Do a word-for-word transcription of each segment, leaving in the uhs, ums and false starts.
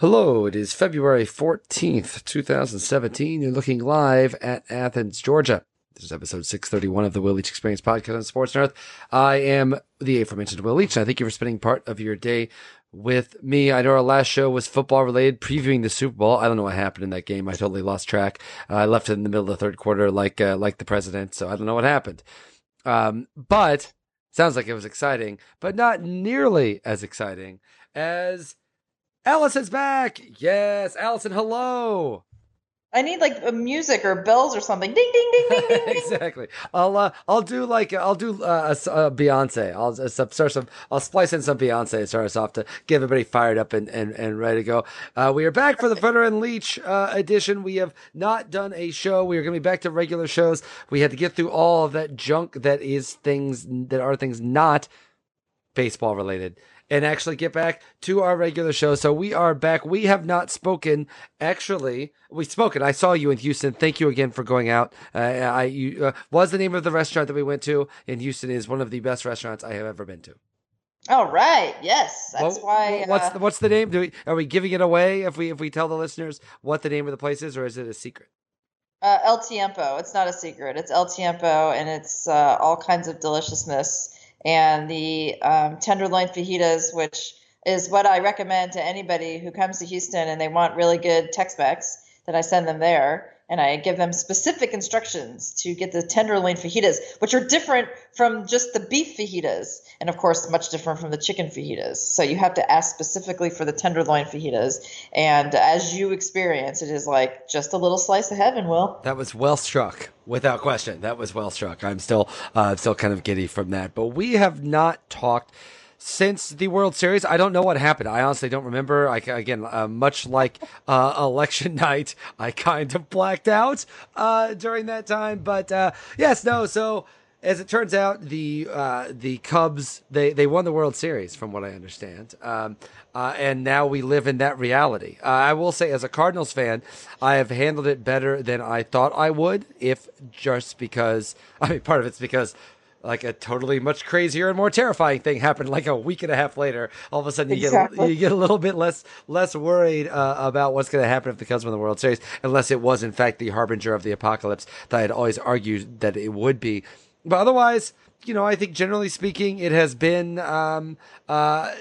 Hello, it is February fourteenth, twenty seventeen. You're looking live at Athens, Georgia. This is episode six thirty-one of the Will Leach Experience podcast on Sports North. I am the aforementioned Will Leach, and I thank you for spending part of your day with me. I know our last show was football related, previewing the Super Bowl. I don't know what happened in that game. I totally lost track. Uh, I left it in the middle of the third quarter like uh, like the president, so I don't know what happened. Um, but sounds like it was exciting, but not nearly as exciting as Allison's back. Yes, Allison, hello. I need like a music or bells or something. Ding, ding, ding, ding, ding, ding. Exactly. I'll uh, I'll do like I'll do uh, a, a Beyonce. I'll uh, start some. I'll splice in some Beyonce to start us off to get everybody fired up and, and, and ready to go. Uh, we are back for the Federer and Leach uh, edition. We have not done a show. We are going to be back to regular shows. We had to get through all of that junk that is things that are things not baseball related, and actually get back to our regular show. So we are back. We have not spoken. Actually, we've spoken. I saw you in Houston. Thank you again for going out. Uh, I you, uh, was the name of the restaurant that we went to in Houston is one of the best restaurants I have ever been to. All right. Yes, that's Well, why. what's Uh, the, what's the name? Do we, are we giving it away if we if we tell the listeners what the name of the place is, or is it a secret? uh, El Tiempo. It's not a secret. It's El Tiempo, and it's uh, all kinds of deliciousness. And the um, tenderloin fajitas, which is what I recommend to anybody who comes to Houston and they want really good Tex-Mex, that I send them there. And I give them specific instructions to get the tenderloin fajitas, which are different from just the beef fajitas. And of course, much different from the chicken fajitas. So you have to ask specifically for the tenderloin fajitas. And as you experience, it is like just a little slice of heaven, Will. That was well struck, without question. That was well struck. I'm still, uh, still kind of giddy from that. But we have not talked since the World Series. I don't know what happened. I honestly don't remember. I, again, uh, much like uh, election night, I kind of blacked out uh, during that time. But uh, yes, no. So as it turns out, the uh, the Cubs they, they won the World Series, from what I understand, um, uh, and now we live in that reality. Uh, I will say, as a Cardinals fan, I have handled it better than I thought I would. If just because, I mean, part of it's because like a totally much crazier and more terrifying thing happened like a week and a half later. All of a sudden, you Exactly. get you get a little bit less less worried uh, about what's going to happen if the Cubs win the World Series, unless it was in fact the harbinger of the apocalypse that I had always argued that it would be. But otherwise, you know, I think generally speaking, it has been. Um, uh,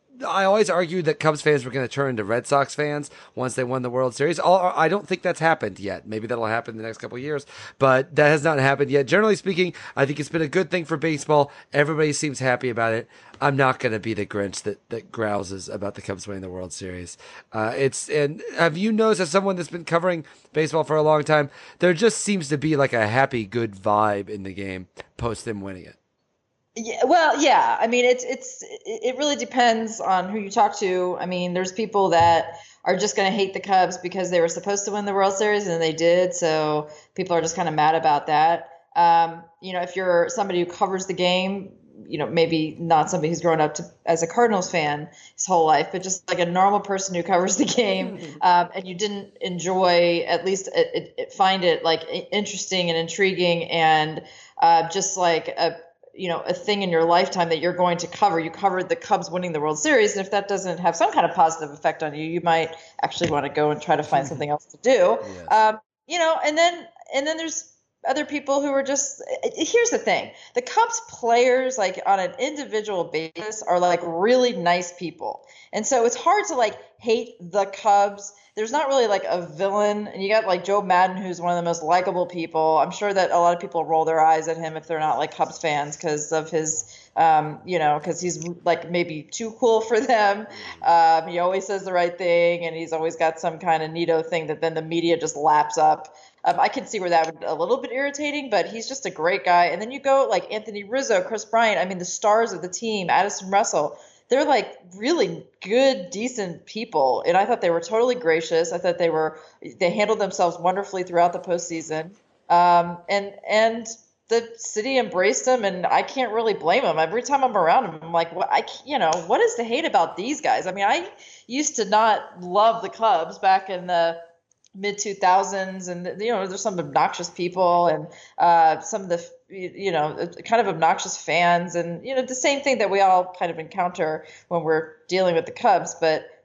I always argued that Cubs fans were going to turn into Red Sox fans once they won the World Series. I don't think that's happened yet. Maybe that'll happen in the next couple of years, but that has not happened yet. Generally speaking, I think it's been a good thing for baseball. Everybody seems happy about it. I'm not going to be the Grinch that, that grouses about the Cubs winning the World Series. Uh, it's, and have you noticed, as someone that's been covering baseball for a long time, there just seems to be like a happy, good vibe in the game post them winning it. Yeah, well, yeah. I mean, it's it's it really depends on who you talk to. I mean, there's people that are just going to hate the Cubs because they were supposed to win the World Series and they did. So people are just kind of mad about that. Um, you know, if you're somebody who covers the game, you know, maybe not somebody who's grown up to, as a Cardinals fan his whole life, but just like a normal person who covers the game, um, and you didn't enjoy, at least it, it, it find it like interesting and intriguing and uh, just like a you know, a thing in your lifetime that you're going to cover. You covered the Cubs winning the World Series. And if that doesn't have some kind of positive effect on you, you might actually want to go and try to find something else to do. Yes. Um, you know, and then, and then there's other people who are just, here's the thing. The Cubs players, like on an individual basis, are like really nice people. And so it's hard to like hate the Cubs. There's not really like a villain. And you got like Joe Madden, who's one of the most likable people. I'm sure that a lot of people roll their eyes at him if they're not like Cubs fans because of his, um, you know, because he's like maybe too cool for them. Um, he always says the right thing and he's always got some kind of neato thing that then the media just laps up. Um, I can see where that would be a little bit irritating, but he's just a great guy. And then you go like Anthony Rizzo, Chris Bryant. I mean, the stars of the team, Addison Russell, they're like really good, decent people. And I thought they were totally gracious. I thought they were, they handled themselves wonderfully throughout the postseason. Um, and, and the city embraced them and I can't really blame them. Every time I'm around them, I'm like, what, I, you know, what is to hate about these guys? I mean, I used to not love the Cubs back in the mid two thousands, and you know there's some obnoxious people and uh, some of the you know kind of obnoxious fans, and you know the same thing that we all kind of encounter when we're dealing with the Cubs. But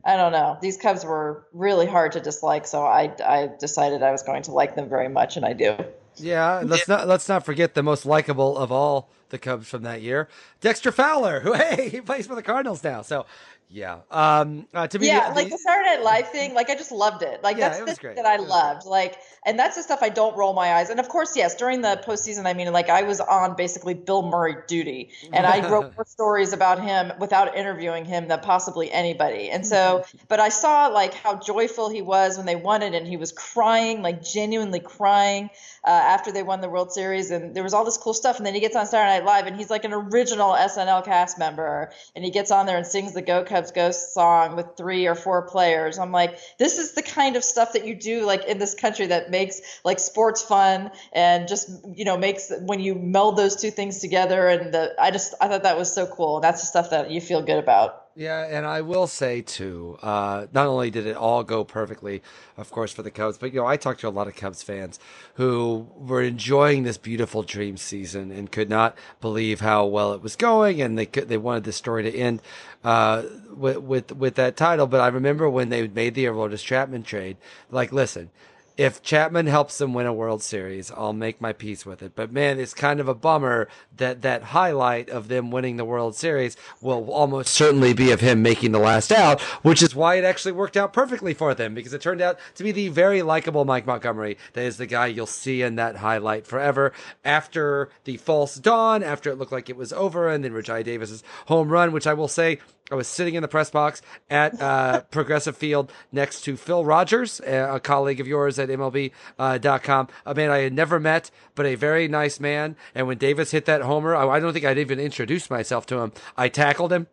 I don't know. These Cubs were really hard to dislike, so I I decided I was going to like them very much, and I do. Yeah, and let's not let's not forget the most likable of all the Cubs from that year, Dexter Fowler, who hey he plays for the Cardinals now. So yeah, um, uh, to me, Yeah, the, like the Saturday Night Live thing, like I just loved it. Like Yeah, that's it the was thing great. that I It was loved. Like, and that's the stuff I don't roll my eyes. And of course, yes, during the postseason, I mean, like I was on basically Bill Murray duty, and I wrote more stories about him without interviewing him than possibly anybody. And so, but I saw like how joyful he was when they won it, and he was crying, like genuinely crying uh, after they won the World Series, and there was all this cool stuff. And then he gets on Saturday Night Live, and he's like an original S N L cast member, and he gets on there and sings the Go Cubs Go song with three or four players. I'm like, this is the kind of stuff that you do like in this country that makes like sports fun and just, you know, makes when you meld those two things together. And the, I just, I thought that was so cool. That's the stuff that you feel good about. Yeah, and I will say too, uh, not only did it all go perfectly, of course, for the Cubs, but you know, I talked to a lot of Cubs fans who were enjoying this beautiful dream season and could not believe how well it was going, and they could, they wanted the story to end uh, with with with that title. But I remember when they made the Aroldis Chapman trade, like, listen. If Chapman helps them win a World Series, I'll make my peace with it. But man, it's kind of a bummer that that highlight of them winning the World Series will almost certainly be of him making the last out, which is why it actually worked out perfectly for them, because it turned out to be the very likable Mike Montgomery that is the guy you'll see in that highlight forever. After the false dawn, after it looked like it was over, and then Rajai Davis's home run, which I will say, I was sitting in the press box at uh, Progressive Field next to Phil Rogers, a colleague of yours at M L B dot com, a man I had never met, but a very nice man. And when Davis hit that homer, I, I don't think I'd even introduced myself to him. I tackled him.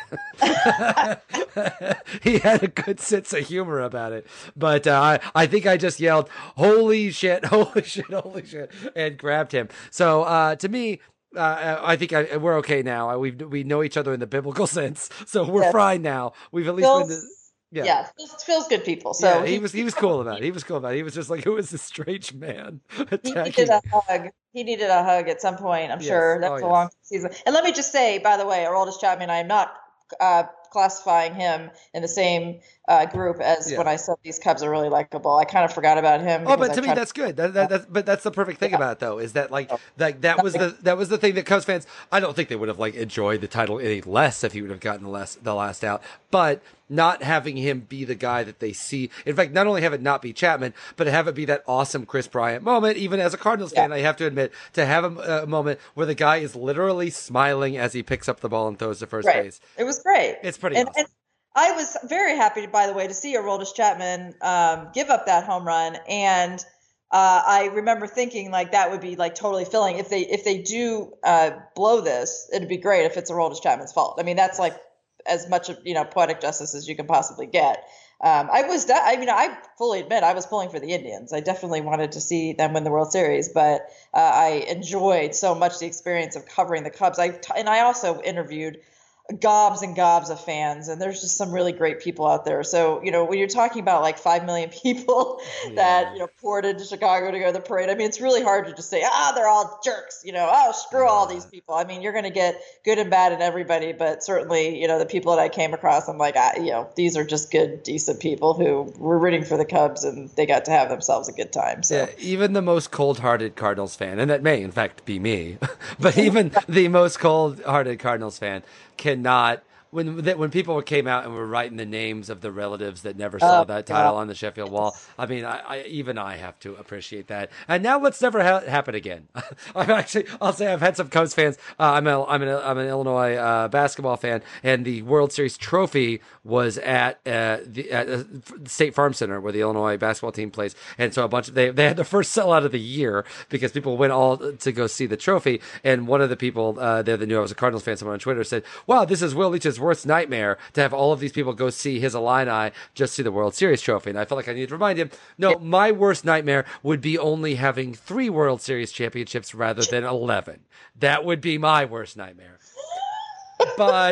He had a good sense of humor about it. But uh, I, I think I just yelled, holy shit, holy shit, holy shit, and grabbed him. So uh, to me, Uh, I think I, we're okay now. We we know each other in the biblical sense, so we're Yes. fine now. We've at least Phil's, been. To, yeah, yeah, Phil's, Phil's good people. So yeah, he was he was cool about it. He was cool about it. He was just like, who is this strange man He attacking? needed a hug. He needed a hug at some point, I'm Yes. sure. That Oh, was a yes. long season. And let me just say, by the way, Aroldis Chapman, I am not uh, classifying him in the same uh, group as Yeah. when I said these Cubs are really likable. I kind of forgot about him. Oh, because but I to me tried- that's good. That, that, that's, but that's the perfect thing Yeah. about it, though, is that like like that was the that was the thing that Cubs fans. I don't think they would have like enjoyed the title any less if he would have gotten the last the last out. But not having him be the guy that they see. In fact, not only have it not be Chapman, but have it be that awesome Chris Bryant moment. Even as a Cardinals fan, Yeah. I have to admit, to have a, a moment where the guy is literally smiling as he picks up the ball and throws to first Right. base. It was great. It's pretty and, awesome. and I was very happy, by the way, to see Aroldis Chapman um, give up that home run. And uh, I remember thinking like that would be like totally filling. If they if they do uh, blow this, it'd be great if it's Aroldis Chapman's fault. I mean, that's like as much of, you know, poetic justice as you can possibly get. Um, I was, I mean, I fully admit I was pulling for the Indians. I definitely wanted to see them win the World Series, but uh, I enjoyed so much the experience of covering the Cubs. I and I also interviewed gobs and gobs of fans, and there's just some really great people out there. So, you know, when you're talking about like five million people that, you know, poured into Chicago to go to the parade, I mean, it's really hard to just say, ah, they're all jerks, you know, oh, screw all these people. I mean, you're going to get good and bad in everybody, but certainly, you know, the people that I came across, I'm like, ah, you know, these are just good, decent people who were rooting for the Cubs, and they got to have themselves a good time. So. Yeah, even the most cold-hearted Cardinals fan, and that may in fact be me, but even the most cold-hearted Cardinals fan cannot. When when people came out and were writing the names of the relatives that never saw Oh, that title yeah. on the Sheffield wall, I mean, I, I even I have to appreciate that. And now let's never ha- happen again. I'm actually, I'll say, I've had some Cubs fans. Uh, I'm a, I'm an I'm an Illinois uh, basketball fan, and the World Series trophy was at uh, the at, uh, State Farm Center where the Illinois basketball team plays, and so a bunch of they they had the first sellout of the year because people went all to go see the trophy. And one of the people uh, there that knew I was a Cardinals fan, someone on Twitter said, "Wow, this is Will Leach's worst nightmare to have all of these people go see his Illini just see the World Series trophy." And I felt like I needed to remind him, no, my worst nightmare would be only having three World Series championships rather than eleven. That would be my worst nightmare. But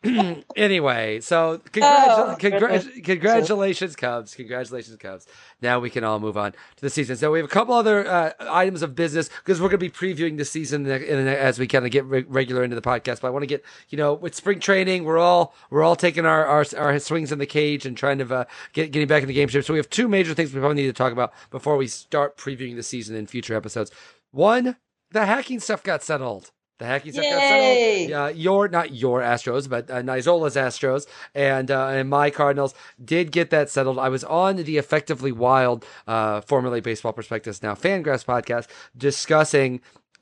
Anyway, so Oh, congratu- goodness. congra- congratulations, Cubs. Congratulations, Cubs. Now we can all move on to the season. So we have a couple other uh, items of business because we're going to be previewing the season in, in, as we kind of get re- regular into the podcast. But I want to get, you know, with spring training, we're all we're all taking our our, our swings in the cage and trying to uh, get getting back in the game shape. So we have two major things we probably need to talk about before we start previewing the season in future episodes. One, the hacking stuff got settled. The hacking stuff got settled. Yay! Uh, your not your Astros, but uh, Nizola's Astros and uh, and my Cardinals did get that settled. I was on the Effectively Wild, uh, formerly Baseball Prospectus, now Fangraphs podcast, discussing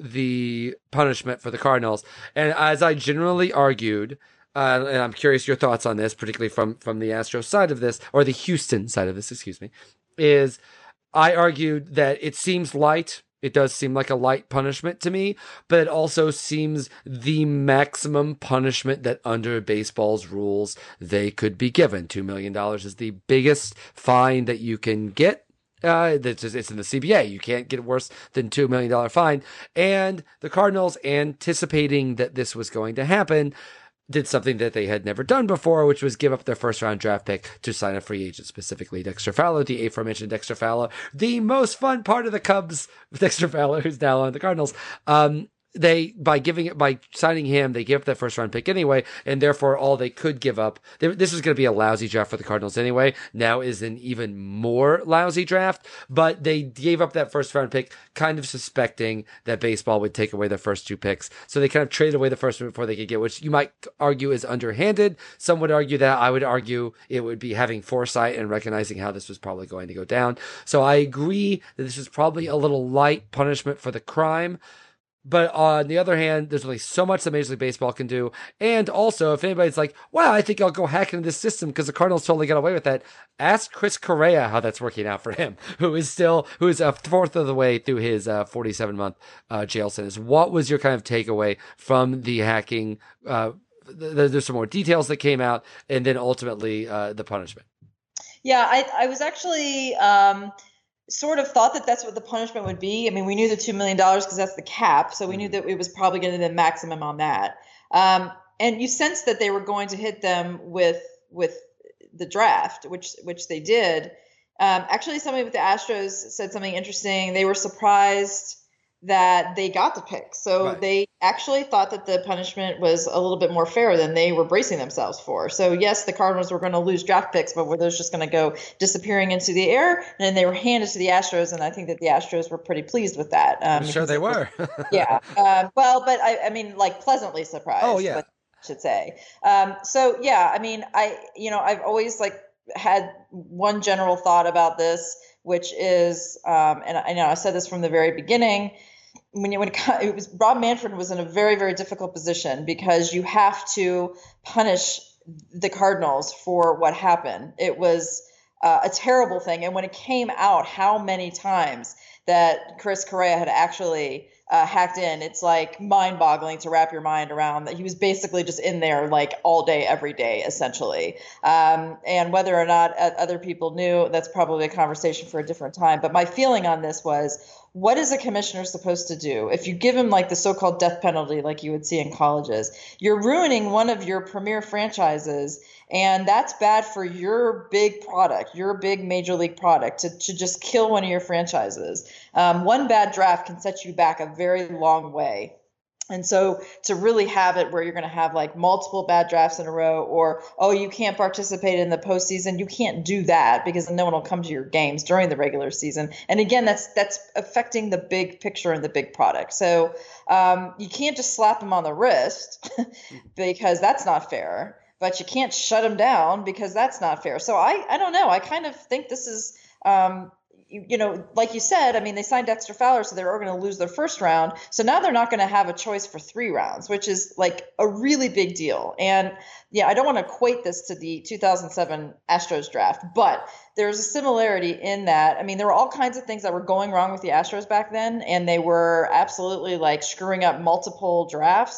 the punishment for the Cardinals, and as I generally argued. Uh, and I'm curious your thoughts on this, particularly from from the Astros side of this, or the Houston side of this, excuse me, is I argued that it seems light. It does seem like a light punishment to me, but it also seems the maximum punishment that under baseball's rules they could be given. two million dollars is the biggest fine that you can get. Uh, it's, it's in the C B A. You can't get worse than two million dollars fine. And the Cardinals, anticipating that this was going to happen, did something that they had never done before, which was give up their first round draft pick to sign a free agent, specifically Dexter Fowler, the aforementioned Dexter Fowler, the most fun part of the Cubs, Dexter Fowler, who's now on the Cardinals. Um, they, by giving it, by signing him, they give up that first round pick anyway, and therefore all they could give up, they, this was going to be a lousy draft for the Cardinals anyway. Now is an even more lousy draft, but they gave up that first round pick, kind of suspecting that baseball would take away their first two picks. So they kind of traded away the first one before they could get, which you might argue is underhanded. Some would argue that. I would argue it would be having foresight and recognizing how this was probably going to go down. So I agree that this is probably a little light punishment for the crime. But on the other hand, there's only so much that Major League Baseball can do. And also, if anybody's like, wow, I think I'll go hack into this system because the Cardinals totally got away with that, ask Chris Correa how that's working out for him, who is still, who is a fourth of the way through his uh, forty-seven month uh, jail sentence. What was your kind of takeaway from the hacking? Uh, th- there's some more details that came out, and then ultimately uh, the punishment. Yeah, I, I was actually um, sort of thought that that's what the punishment would be. I mean, we knew the two million dollars because that's the cap. So we knew that it was probably going to be the maximum on that. Um, and you sensed that they were going to hit them with with the draft, which which they did. Um, actually, somebody with the Astros said something interesting. They were surprised that they got the pick. So right. They actually thought that the punishment was a little bit more fair than they were bracing themselves for. So yes, the Cardinals were going to lose draft picks, but were those just going to go disappearing into the air? And then they were handed to the Astros, and I think that the Astros were pretty pleased with that. Um, I'm sure they were. yeah. Um, well, but I, I mean, like pleasantly surprised. Oh yeah. I should say. Um, so yeah, I mean, I, you know, I've always like had one general thought about this, which is, um, and I know I said this from the very beginning, when you when it, it was Rob Manfred was in a very, very difficult position because you have to punish the Cardinals for what happened. It was uh, a terrible thing. And when it came out how many times that Chris Correa had actually uh, hacked in, it's like mind boggling to wrap your mind around that he was basically just in there like all day, every day, essentially. Um, and whether or not other people knew, that's probably a conversation for a different time. But my feeling on this was, what is a commissioner supposed to do? If you give him like the so-called death penalty, like you would see in colleges, you're ruining one of your premier franchises. And that's bad for your big product, your big major league product, to, to just kill one of your franchises. Um, one bad draft can set you back a very long way. And so to really have it where you're going to have like multiple bad drafts in a row, or, oh, you can't participate in the postseason, you can't do that because no one will come to your games during the regular season. And again, that's that's affecting the big picture and the big product. So um, you can't just slap them on the wrist because that's not fair. But you can't shut them down because that's not fair. So I, I don't know. I kind of think this is, um, you, you know, like you said, I mean, they signed Dexter Fowler, so they were going to lose their first round. So now they're not going to have a choice for three rounds, which is like a really big deal. And yeah, I don't want to equate this to the two thousand seven Astros draft, but there's a similarity in that. I mean, there were all kinds of things that were going wrong with the Astros back then, and they were absolutely like screwing up multiple drafts.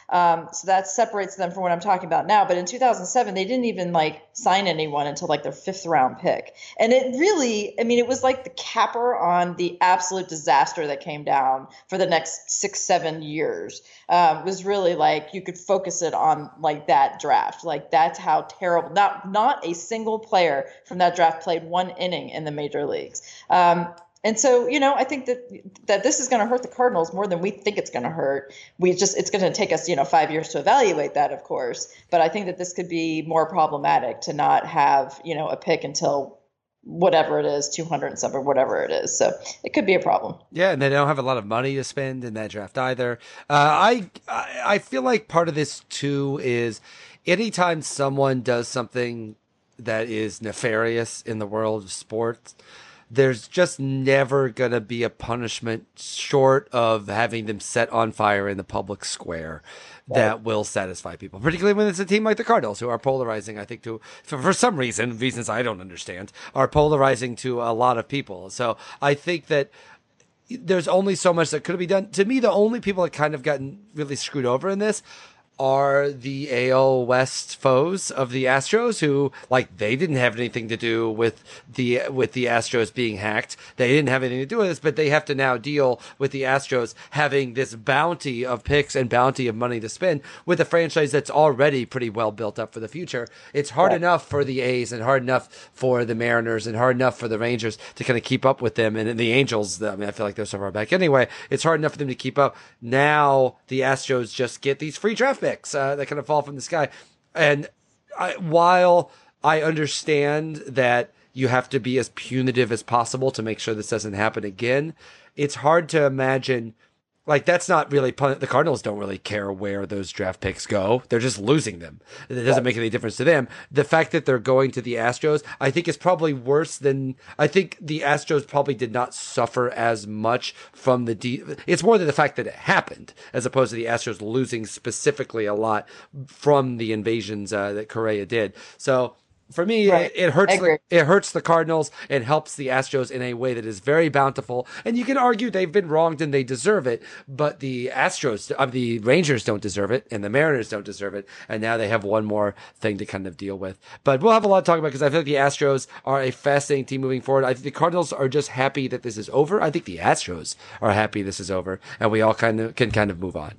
Um, so that separates them from what I'm talking about now. But in two thousand seven, they didn't even like sign anyone until like their fifth round pick. And it really, I mean, it was like the capper on the absolute disaster that came down for the next six, seven years. Um, it was really like you could focus it on like that draft. Like that's how terrible, not, not a single player from that draft played one inning in the major leagues. Um, And so, you know, I think that that this is going to hurt the Cardinals more than we think it's going to hurt. We just it's going to take us, you know, five years to evaluate that, of course. But I think that this could be more problematic to not have, you know, a pick until whatever it is, two hundred and something, whatever it is. So it could be a problem. Yeah, and they don't have a lot of money to spend in that draft either. Uh, I I feel like part of this too is anytime someone does something that is nefarious in the world of sports, there's just never going to be a punishment short of having them set on fire in the public square that will satisfy people, particularly when it's a team like the Cardinals, who are polarizing, I think, to for, for some reason, reasons I don't understand, are polarizing to a lot of people. So I think that there's only so much that could be done. To me, the only people that kind of gotten really screwed over in this are the A L West foes of the Astros, who, like, they didn't have anything to do with the with the Astros being hacked. They didn't have anything to do with this, but they have to now deal with the Astros having this bounty of picks and bounty of money to spend with a franchise that's already pretty well built up for the future. It's hard Yeah. enough for the A's and hard enough for the Mariners and hard enough for the Rangers to kind of keep up with them. And the Angels, I mean, I feel like they're so far back anyway. It's hard enough for them to keep up. Now the Astros just get these free draft picks uh, that kind of fall from the sky. And I, while I understand that you have to be as punitive as possible to make sure this doesn't happen again, it's hard to imagine. Like, that's not really, the Cardinals don't really care where those draft picks go. They're just losing them. It doesn't make any difference to them. The fact that they're going to the Astros, I think, is probably worse than, I think the Astros probably did not suffer as much from the, de- it's more than the fact that it happened, as opposed to the Astros losing specifically a lot from the invasions uh, that Correa did. So, for me, Right. it, it hurts. agree. The, it hurts the Cardinals and helps the Astros in a way that is very bountiful. And you can argue they've been wronged and they deserve it, but the Astros, uh, the Rangers don't deserve it, and the Mariners don't deserve it. And now they have one more thing to kind of deal with. But we'll have a lot to talk about because I feel like the Astros are a fascinating team moving forward. I think the Cardinals are just happy that this is over. I think the Astros are happy this is over, and we all kind of can kind of move on.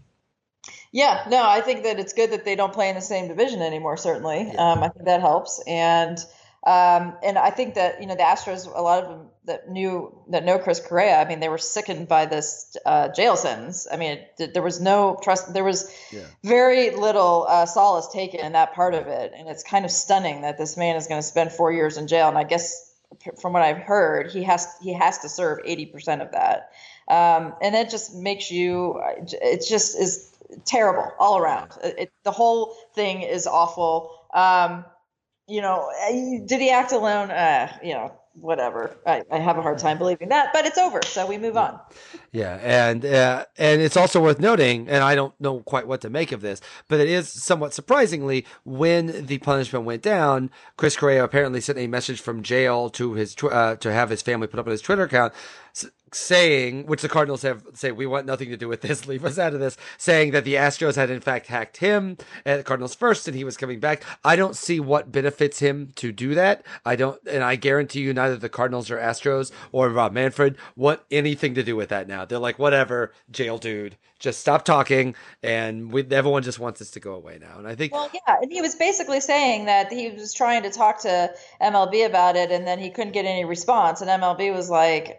Yeah, no, I think that it's good that they don't play in the same division anymore. Certainly, Yeah. um, I think that helps, and um, and I think that you know the Astros, a lot of them that knew that know Chris Correa, I mean, they were sickened by this uh, jail sentence. I mean, it, there was no trust. There was Yeah. very little uh, solace taken in that part of it, and it's kind of stunning that this man is going to spend four years in jail. And I guess from what I've heard, he has he has to serve eighty percent of that, um, and that just makes you. It just is terrible all around. It, it, the whole thing is awful. Um, you know, did he act alone? Uh, you know, whatever. I, I have a hard time believing that, but it's over, so we move on. Yeah, and uh, and it's also worth noting, and I don't know quite what to make of this, but it is somewhat surprisingly, when the punishment went down, Chris Correa apparently sent a message from jail to his tw- uh, to have his family put up on his Twitter account, s- saying, which the Cardinals have say, we want nothing to do with this, leave us out of this, saying that the Astros had in fact hacked him at the Cardinals first, and he was coming back. I don't see what benefits him to do that. I don't, and I guarantee you, neither the Cardinals or Astros or Rob Manfred want anything to do with that now. They're like, whatever, jail dude, just stop talking, and we, everyone just wants this to go away now. And I think, Well, yeah, and he was basically saying that he was trying to talk to M L B about it, and then he couldn't get any response, and M L B was like,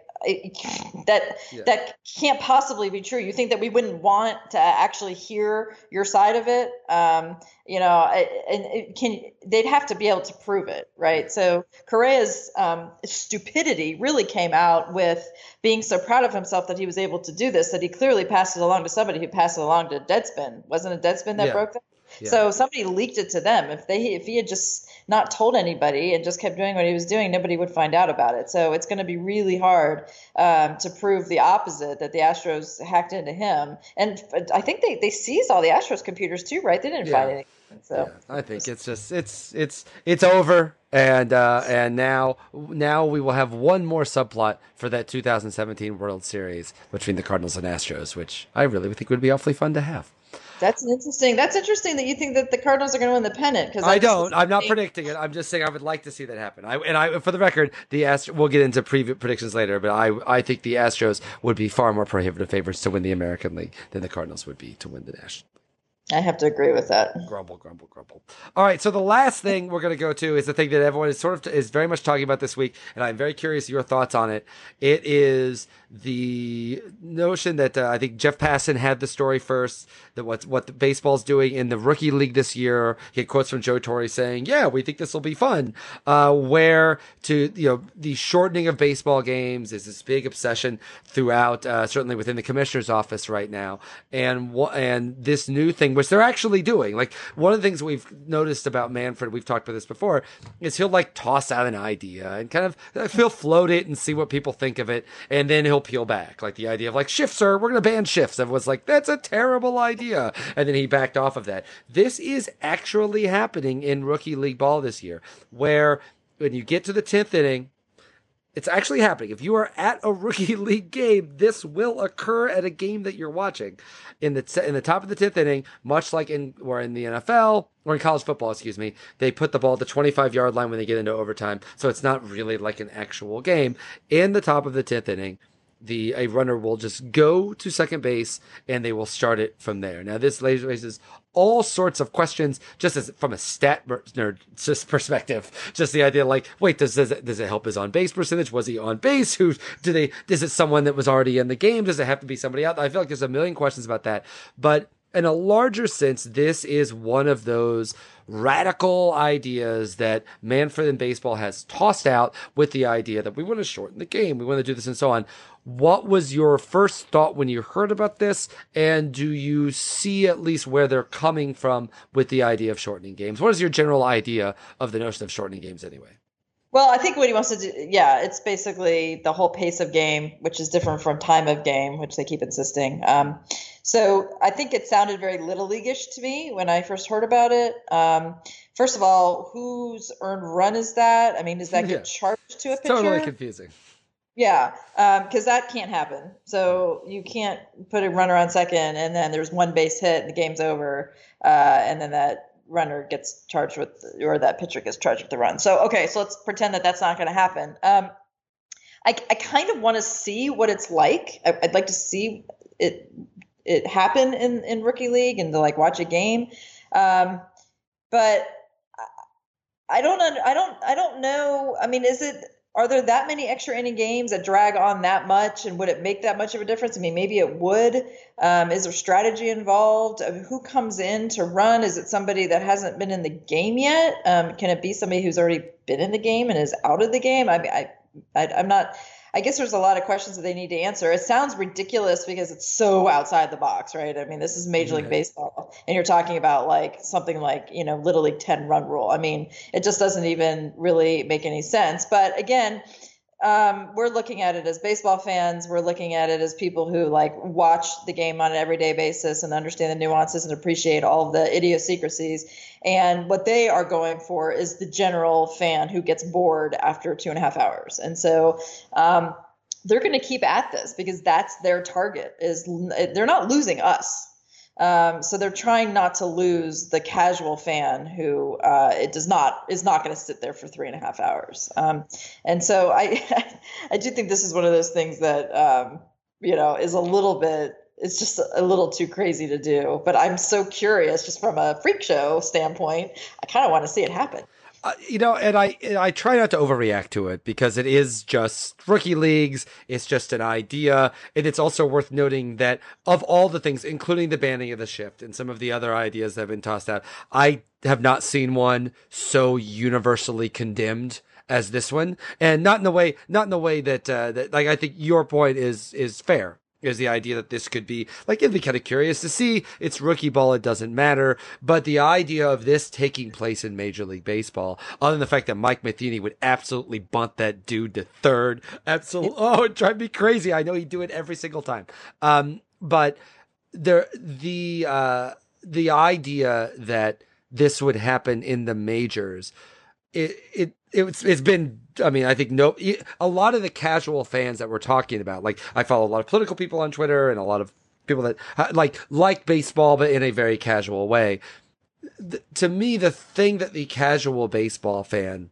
that Yeah. that can't possibly be true. You think that we wouldn't want to actually hear your side of it? Um, you know, and it can they'd have to be able to prove it, right? So Correa's um, stupidity really came out with being so proud of himself that he was able to do this, that he clearly passed it along to somebody who passed it along to Deadspin. Wasn't it Deadspin that Yeah. broke that? Yeah. So somebody leaked it to them. If they if he had just not told anybody and just kept doing what he was doing, nobody would find out about it. So it's going to be really hard um, to prove the opposite, that the Astros hacked into him. And I think they, they seized all the Astros computers too, right? They didn't Yeah. find anything. So yeah, I think it's just it's it's it's over, and uh, and now now we will have one more subplot for that two thousand seventeen World Series between the Cardinals and Astros, which I really think would be awfully fun to have. That's an interesting. That's interesting that you think that the Cardinals are going to win the pennant because I I just don't. was I'm not thinking, predicting it. I'm just saying I would like to see that happen. I and I, for the record, the Ast- we'll get into preview predictions later, but I I think the Astros would be far more prohibitive favorites to win the American League than the Cardinals would be to win the National. I have to agree with that. Grumble, grumble, grumble. All right, so the last thing we're going to go to is the thing that everyone is sort of is very much talking about this week, and I'm very curious your thoughts on it. It is the notion that uh, I think Jeff Passan had the story first, that what's what the baseball's doing in the rookie league this year. He had quotes from Joe Torre saying, "Yeah, we think this will be fun." Uh, where to you know the shortening of baseball games is this big obsession throughout, uh, certainly within the commissioner's office right now, and and this new thing, which they're actually doing. Like, one of the things we've noticed about Manfred, we've talked about this before, is he'll like toss out an idea and kind of he'll float it and see what people think of it, and then he'll peel back. Like the idea of like shifts, are we're going to ban shifts. Everyone's like, that's a terrible idea, and then he backed off of that. This is actually happening in rookie league ball this year, where when you get to the tenth inning, it's actually happening. If you are at a rookie league game, this will occur at a game that you're watching. In the in the top of the tenth inning, much like in or in the N F L or in college football, excuse me, they put the ball at the twenty-five yard line when they get into overtime, so it's not really like an actual game. In the top of the tenth inning, the a runner will just go to second base and they will start it from there. Now, this raises all sorts of questions, just as from a stat nerd just perspective. Just the idea, like, wait, does does it, does it help his on base percentage? Was he on base? Who do they? Is it someone that was already in the game? Does it have to be somebody else? I feel like there's a million questions about that, but in a larger sense, this is one of those radical ideas that Manfred and baseball has tossed out with the idea that we want to shorten the game, we want to do this and so on. What was your first thought when you heard about this? And do you see at least where they're coming from with the idea of shortening games? What is your general idea of the notion of shortening games anyway? Well, I think what he wants to do, yeah, it's basically the whole pace of game, which is different from time of game, which they keep insisting. Um, so I think it sounded very Little League-ish to me when I first heard about it. Um, first of all, whose earned run is that? I mean, does that get yeah. charged to a pitcher? Totally confusing. Yeah, because um, that can't happen. So you can't put a runner on second and then there's one base hit and the game's over, uh, and then that runner gets charged with, or that pitcher gets charged with the run. So, okay, so let's pretend that that's not going to happen. Um, I, I kind of want to see what it's like. I, I'd like to see it it happen in, in rookie league and to like watch a game. Um, but I don't, I don't, I don't know. I mean, is it, are there that many extra inning games that drag on that much, and would it make that much of a difference? I mean, maybe it would. Um, is there strategy involved? I mean, who comes in to run? Is it somebody that hasn't been in the game yet? Um, can it be somebody who's already been in the game and is out of the game? I mean, I, I, I'm not. I guess there's a lot of questions that they need to answer. It sounds ridiculous because it's so outside the box, right? I mean, this is Major League Baseball, and you're talking about like something like, you know, Little League ten run rule. I mean, it just doesn't even really make any sense. But again, um, we're looking at it as baseball fans. We're looking at it as people who like watch the game on an everyday basis and understand the nuances and appreciate all the idiosyncrasies. And what they are going for is the general fan who gets bored after two and a half hours. And so um, they're going to keep at this because that's their target. Is they're not losing us. Um, so they're trying not to lose the casual fan who uh, it does not is not going to sit there for three and a half hours. Um, and so I I do think this is one of those things that um, you know is a little bit. It's just a little too crazy to do. But I'm so curious, just from a freak show standpoint, I kind of want to see it happen. Uh, you know, and I I try not to overreact to it because it is just rookie leagues. It's just an idea. And it's also worth noting that of all the things, including the banning of the shift and some of the other ideas that have been tossed out, I have not seen one so universally condemned as this one. And not in the way, not in the way that, uh, that like, I think your point is, is fair. Is the idea that this could be, like, it'd be kind of curious to see. It's rookie ball, it doesn't matter. But the idea of this taking place in Major League Baseball, other than the fact that Mike Matheny would absolutely bunt that dude to third, absolutely, oh, it'd drive me crazy. I know he'd do it every single time. Um, but there, the, uh, the idea that this would happen in the majors, it, it, it's, it's been, I mean, I think no, a lot of the casual fans that we're talking about, like I follow a lot of political people on Twitter and a lot of people that uh, like like baseball, but in a very casual way. Th- to me, the thing that the casual baseball fan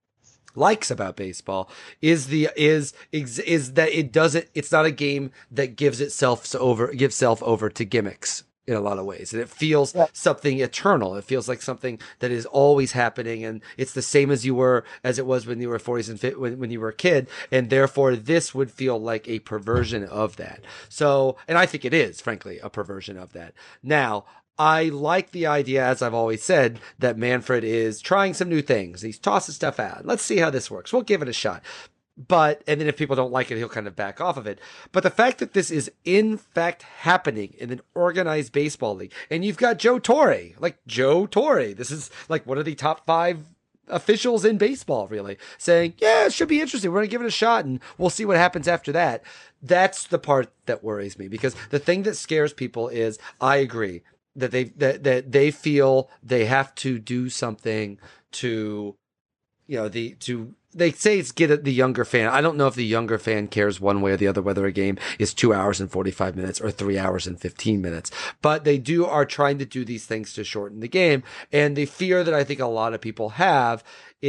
likes about baseball is the is is, is that it doesn't it's not a game that gives itself over gives self over to gimmicks in a lot of ways, and it feels Yeah. something eternal. It feels like something that is always happening, and it's the same as you were as it was when you were forties and fit when, when you were a kid, and therefore this would feel like a perversion of that. So, and I think it is frankly a perversion of that. Now, I like the idea, as I've always said, that Manfred is trying some new things. He's tossing stuff out. Let's see how this works. We'll give it a shot. But, and then if people don't like it, he'll kind of back off of it. But the fact that this is in fact happening in an organized baseball league, and you've got Joe Torre, like Joe Torre, this is like one of the top five officials in baseball, really, saying, yeah, it should be interesting. We're going to give it a shot and we'll see what happens after that. That's the part that worries me, because the thing that scares people is, I agree, that they that, that they feel they have to do something to, you know, the to they say it's get at the younger fan. I don't know if the younger fan cares one way or the other whether a game is two hours and forty-five minutes or three hours and fifteen minutes. But they do are trying to do these things to shorten the game. And the fear that I think a lot of people have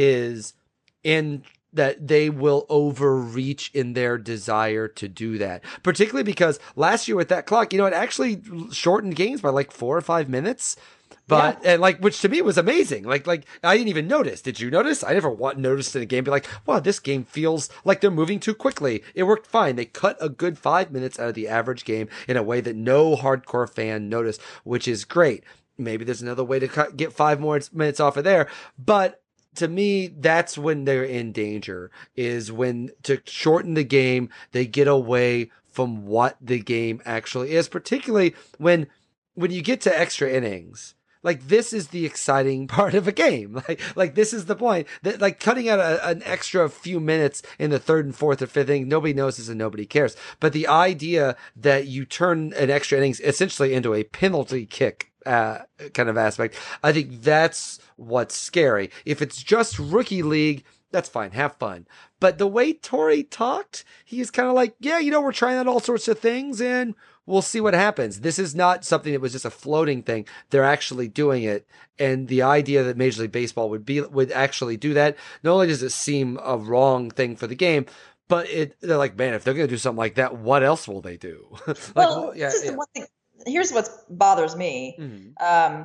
is in that they will overreach in their desire to do that. Particularly because last year with that clock, you know, it actually shortened games by like four or five minutes. But, yeah. and like, which to me was amazing. Like, like, I didn't even notice. Did you notice? I never want, noticed in a game, be like, wow, this game feels like they're moving too quickly. It worked fine. They cut a good five minutes out of the average game in a way that no hardcore fan noticed, which is great. Maybe there's another way to cut, get five more minutes off of there. But to me, that's when they're in danger, is when to shorten the game, they get away from what the game actually is, particularly when, when you get to extra innings. Like, this is the exciting part of a game. Like, like this is the point that, like, cutting out a, an extra few minutes in the third and fourth or fifth inning, nobody notices and nobody cares. But the idea that you turn an extra innings essentially into a penalty kick uh, kind of aspect, I think that's what's scary. If it's just rookie league, that's fine. Have fun. But the way Torre talked, he's kind of like, yeah, you know, we're trying out all sorts of things and we'll see what happens. This is not something that was just a floating thing. They're actually doing it. And the idea that Major League Baseball would be, would actually do that, not only does it seem a wrong thing for the game, but it, they're like, man, if they're going to do something like that, what else will they do? like, well, well, yeah, this is yeah. the one thing. Here's what bothers me. Mm-hmm. Um,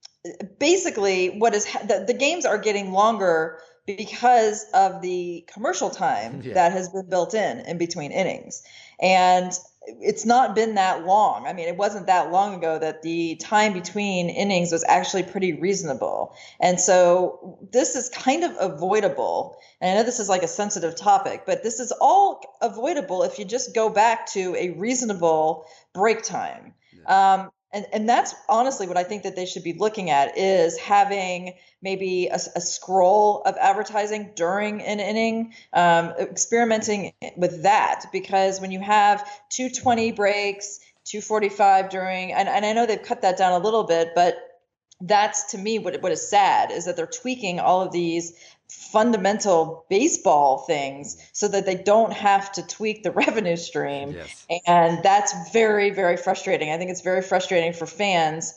basically, what is ha- the, the games are getting longer because of the commercial time Yeah. that has been built in in between innings. And it's not been that long. I mean, it wasn't that long ago that the time between innings was actually pretty reasonable. And so this is kind of avoidable. And I know this is like a sensitive topic, but this is all avoidable if you just go back to a reasonable break time. Yeah. Um, And, and that's honestly what I think that they should be looking at, is having maybe a, a scroll of advertising during an inning, um, experimenting with that. Because when you have two twenty breaks, two forty-five during, and, and I know they've cut that down a little bit, but that's to me what, what is sad, is that they're tweaking all of these fundamental baseball things so that they don't have to tweak the revenue stream. Yes. And that's very, very frustrating. I think it's very frustrating for fans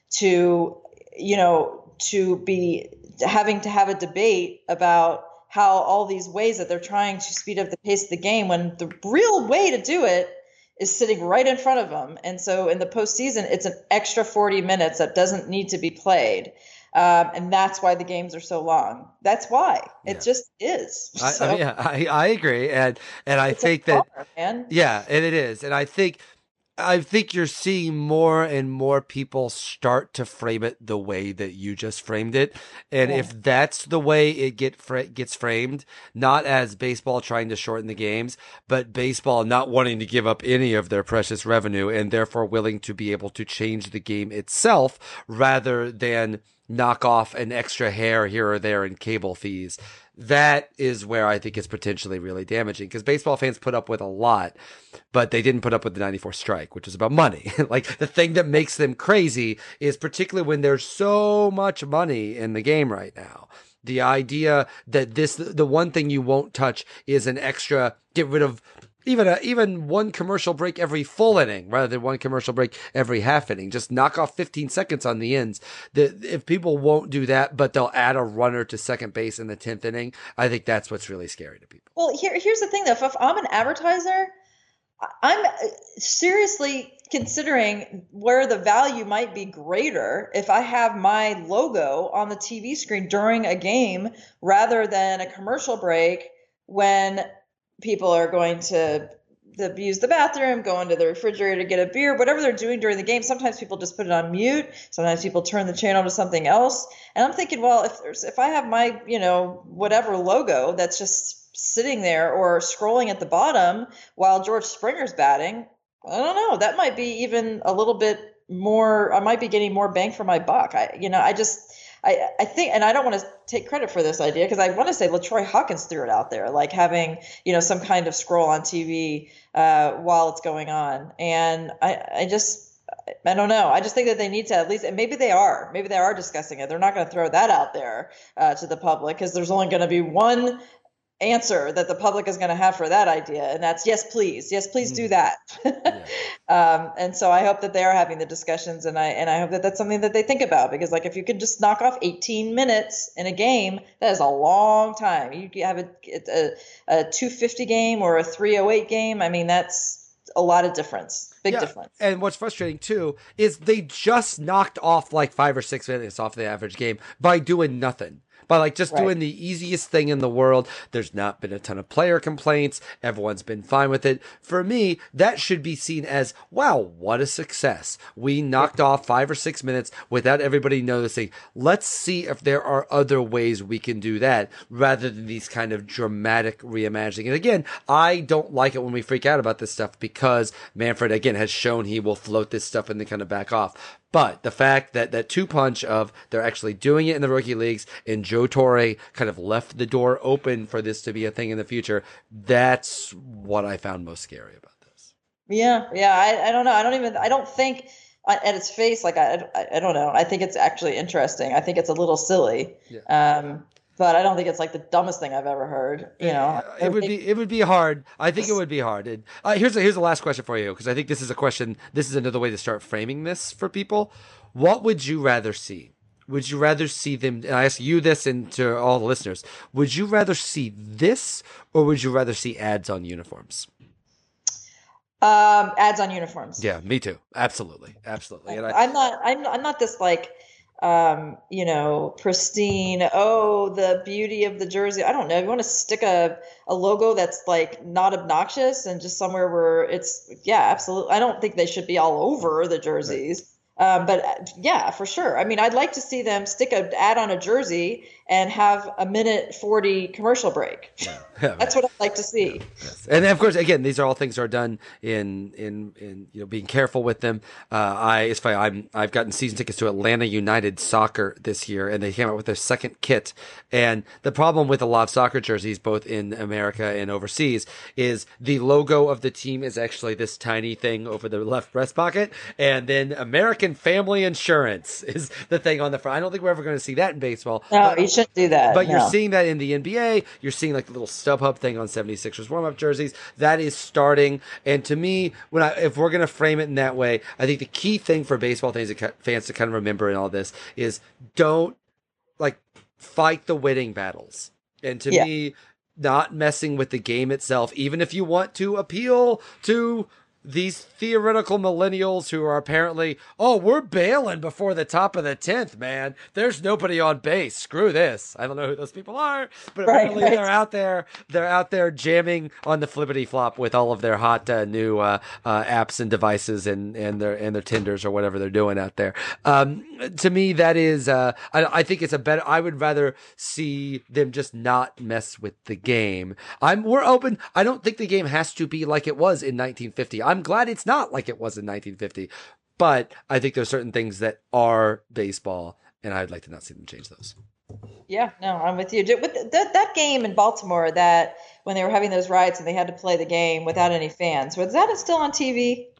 to, you know, to be having to have a debate about how all these ways that they're trying to speed up the pace of the game, when the real way to do it is sitting right in front of them. And so in the postseason, it's an extra forty minutes that doesn't need to be played. Um, and that's why the games are so long. That's why it Yeah. just is. I, So, I, mean, yeah, I, I agree. And, and I it's a think that, bummer, man. yeah, and it is. And I think, I think you're seeing more and more people start to frame it the way that you just framed it. And Yeah. if that's the way it get fra- gets framed, not as baseball trying to shorten the games, but baseball not wanting to give up any of their precious revenue and therefore willing to be able to change the game itself rather than knock off an extra hair here or there in cable fees. That is where I think it's potentially really damaging, because baseball fans put up with a lot, but they didn't put up with the ninety-four strike, which is about money. Like, the thing that makes them crazy is particularly when there's so much money in the game right now. The idea that this, the one thing you won't touch is an extra, get rid of Even a, even one commercial break every full inning rather than one commercial break every half inning. Just knock off fifteen seconds on the ends. The, if people won't do that, but they'll add a runner to second base in the tenth inning, I think that's what's really scary to people. Well, here, here's the thing, though. If, if I'm an advertiser, I'm seriously considering where the value might be greater if I have my logo on the T V screen during a game rather than a commercial break when people are going to the, use the bathroom, go into the refrigerator, get a beer, whatever they're doing during the game. Sometimes people just put it on mute. Sometimes people turn the channel to something else. And I'm thinking, well, if there's, if I have my, you know, whatever logo that's just sitting there or scrolling at the bottom while George Springer's batting, I don't know. That might be even a little bit more. I might be getting more bang for my buck. I, you know, I just, I, I think, and I don't want to take credit for this idea because I want to say LaTroy Hawkins threw it out there, like having, you know, some kind of scroll on T V uh, while it's going on. And I, I just, I don't know. I just think that they need to at least, and maybe they are, maybe they are discussing it. They're not going to throw that out there uh, to the public because there's only going to be one answer that the public is going to have for that idea, and that's yes please, yes please do that. Yeah. um, and so I hope that they are having the discussions, and I and I hope that that's something that they think about, because like if you could just knock off eighteen minutes in a game, that is a long time. You have a a, a two fifty game or a three oh eight game. I mean, that's a lot of difference. Big yeah. difference. And what's frustrating too is they just knocked off like five or six minutes off the average game by doing nothing. By like just right. doing the easiest thing in the world. There's not been a ton of player complaints. Everyone's been fine with it. For me, that should be seen as, wow, what a success. We knocked yeah. off five or six minutes without everybody noticing. Let's see if there are other ways we can do that rather than these kind of dramatic reimagining. And again, I don't like it when we freak out about this stuff because Manfred, again, has shown he will float this stuff and then kind of back off. But the fact that that two punch of they're actually doing it in the rookie leagues and Joe Torre kind of left the door open for this to be a thing in the future, that's what I found most scary about this. Yeah, yeah, I, I don't know. I don't even, I don't think at its face, like, I, I, I don't know. I think it's actually interesting. I think it's a little silly. Yeah. Um, But I don't think it's like the dumbest thing I've ever heard. You know, it would be it would be hard. I think it would be hard. And, uh, here's a, here's the last question for you, because I think this is a question. This is another way to start framing this for people. What would you rather see? Would you rather see them? And I ask you this and to all the listeners. Would you rather see this, or would you rather see ads on uniforms? Um, ads on uniforms. Yeah, me too. Absolutely, absolutely. And I, I'm not. I'm. I'm not this like. Um, you know, pristine, oh, the beauty of the jersey. I don't know. You want to stick a, a logo that's like not obnoxious and just somewhere where it's, yeah, absolutely. I don't think they should be all over the jerseys. Right. Um, but uh, yeah, for sure. I mean, I'd like to see them stick an ad on a jersey and have a minute forty commercial break. Yeah. Yeah, that's what I'd like to see. Yes. And of course, again, these are all things that are done in in in you know being careful with them. Uh, I it's funny. I'm I've gotten season tickets to Atlanta United soccer this year, and they came out with their second kit. And the problem with a lot of soccer jerseys, both in America and overseas, is the logo of the team is actually this tiny thing over the left breast pocket, and then American Family Insurance is the thing on the front. I don't think we're ever going to see that in baseball. No, but, you shouldn't do that. But no. You're seeing that in the N B A. You're seeing like the little StubHub thing on seventy-sixers warm-up jerseys. That is starting. And to me, when I, if we're going to frame it in that way, I think the key thing for baseball fans to kind of remember in all this is don't like fight the winning battles. And to yeah. me, not messing with the game itself, even if you want to appeal to these theoretical millennials who are apparently, oh, we're bailing before the top of the tenth, man. There's nobody on base. Screw this. I don't know who those people are, but right, apparently right. they're out there. They're out there jamming on the flippity flop with all of their hot uh, new uh, uh, apps and devices and and their and their Tinders or whatever they're doing out there. Um, to me, that is, uh, I, I think it's a better. I would rather see them just not mess with the game. I'm we're open. I don't think the game has to be like it was in nineteen fifty. I'm glad it's not like it was in nineteen fifty, but I think there's certain things that are baseball, and I'd like to not see them change those. Yeah, no, I'm with you. With that, that game in Baltimore, that when they were having those riots and they had to play the game without any fans, was that still on T V?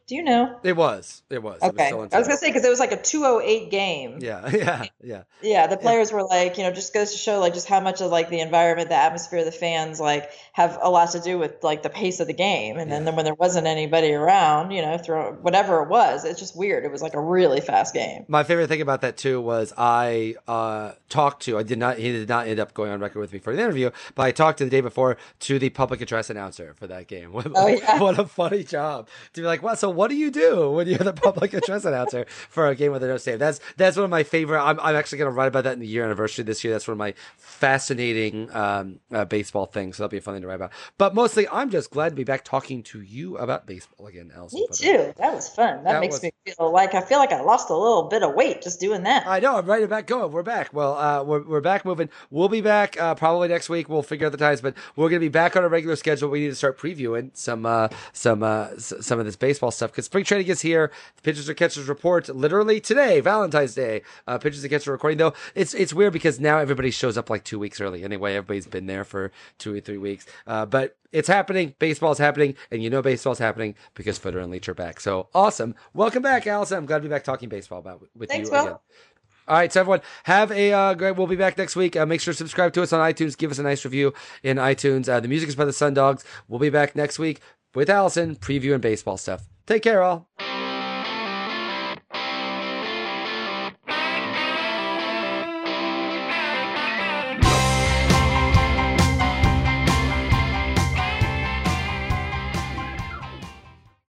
Do you know? It was. It was. It was Okay. still in I was town. gonna say because it was like a two oh eight game. Yeah, yeah, yeah. Yeah, the And players were like, you know, just goes to show like just how much of like the environment, the atmosphere, the fans like have a lot to do with like the pace of the game. And then, yeah. then when there wasn't anybody around, you know, throw whatever it was, it's just weird. It was like a really fast game. My favorite thing about that too was I uh, talked to. I did not. He did not end up going on record with me for the interview, but I talked to the day before to the public address announcer for that game. What, Oh yeah. what a funny job to be like. Well, so what do you do when you're the public address announcer for a game with a no save? That's that's one of my favorite. I'm I'm actually going to write about that in the year anniversary this year. That's one of my fascinating um, uh, baseball things. So that'll be a fun thing to write about. But mostly, I'm just glad to be back talking to you about baseball again, Allison. Me too. That was fun. That, That makes was- me feel like I feel like I lost a little bit of weight just doing that. I know. I'm ready to back going. We're back. Well, uh, we're, we're back moving. We'll be back uh, probably next week. We'll figure out the times, but we're going to be back on a regular schedule. We need to start previewing some uh, some uh, s- some of this baseball stuff because spring training is here. The pitchers and catchers report literally today, Valentine's Day. Uh, pitchers and catchers recording though. It's it's weird because now everybody shows up like two weeks early. Anyway, everybody's been there for two or three weeks. Uh, but it's happening. Baseball's happening, and you know baseball's happening because Footer and Leach are back. So awesome! Welcome back, Allison. I'm glad to be back talking baseball about with Thanks, you Will. again. All right, so everyone, have a uh, great. We'll be back next week. Uh, make sure to subscribe to us on iTunes. Give us a nice review in iTunes. Uh, the music is by the Sun Dogs. We'll be back next week with Allison previewing baseball stuff. Take care, all.